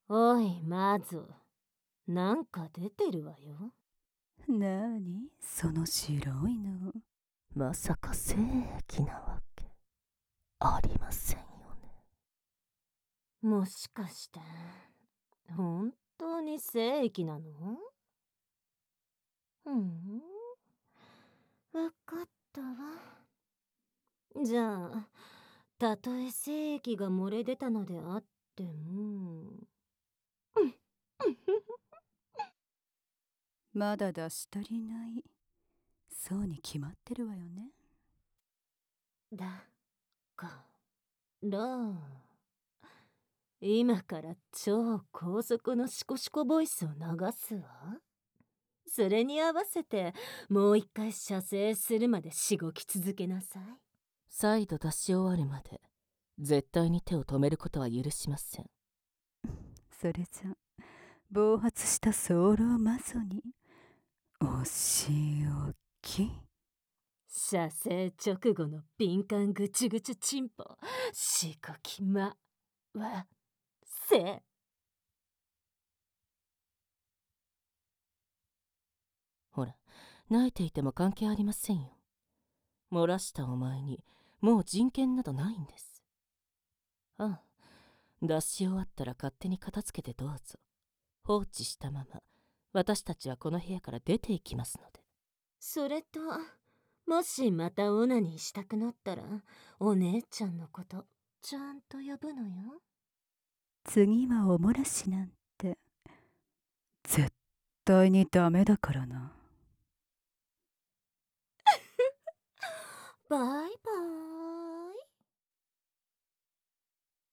おい、マゾ。なんか出てるわよ。 なーに、その白いの。まさか精液なわけありませんよね。 もしかして、本当に精液なの？わかったわ。じゃあ、たとえ精液が漏れ出たのであっても。 まだ出し足りない。そうに決まってるわよね。 だから今から超高速のシコシコボイスを流すわ。それに合わせてもう一回射精するまでしごき続けなさい。 再度出し終わるまで絶対に手を止めることは許しません。それじゃ暴発したソウルマゾにお仕置き。 射精直後の敏感ぐちぐちチンポしごきまわせ。 ほら、泣いていても関係ありませんよ。漏らしたお前にもう人権などないんです。ああ、出し終わったら勝手に片付けてどうぞ。放置したまま私たちはこの部屋から出ていきますので。 それと、もしまたオナニーしたくなったらお姉ちゃんのことちゃんと呼ぶのよ。 次はおもらしなんて絶対にダメだからな。 バイバイ。